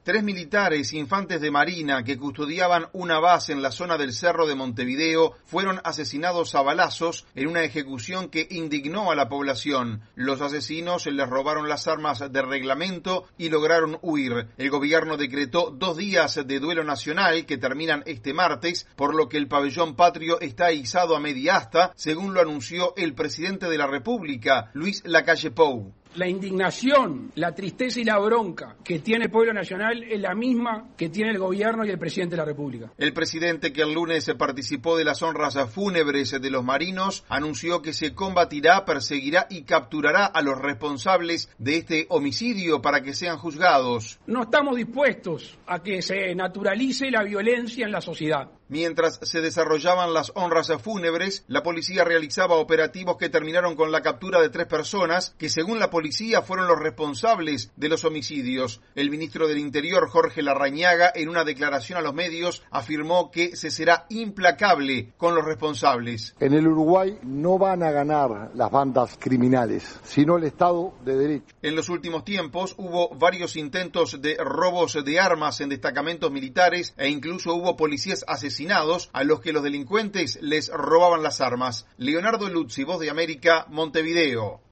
3 militares infantes de Marina que custodiaban una base en la zona del Cerro de Montevideo fueron asesinados a balazos en una ejecución que indignó a la población. Los asesinos les robaron las armas de reglamento y lograron huir. El gobierno decretó 2 días de duelo nacional que terminan este martes, por lo que el pabellón patrio está izado a media asta, según lo anunció el presidente de la República, Luis Lacalle Pou. La indignación, la tristeza y la bronca que tiene el pueblo nacional es la misma que tiene el gobierno y el presidente de la República. El presidente, que el lunes participó de las honras fúnebres de los marinos, anunció que se combatirá, perseguirá y capturará a los responsables de este homicidio para que sean juzgados. No estamos dispuestos a que se naturalice la violencia en la sociedad. Mientras se desarrollaban las honras fúnebres, la policía realizaba operativos que terminaron con la captura de 3 personas que, según la policía, fueron los responsables de los homicidios. El ministro del Interior, Jorge Larrañaga, en una declaración a los medios, afirmó que se será implacable con los responsables. En el Uruguay no van a ganar las bandas criminales, sino el Estado de Derecho. En los últimos tiempos hubo varios intentos de robos de armas en destacamentos militares e incluso hubo policías asesinados a los que los delincuentes les robaban las armas. Leonardo Luzzi, Voz de América, Montevideo.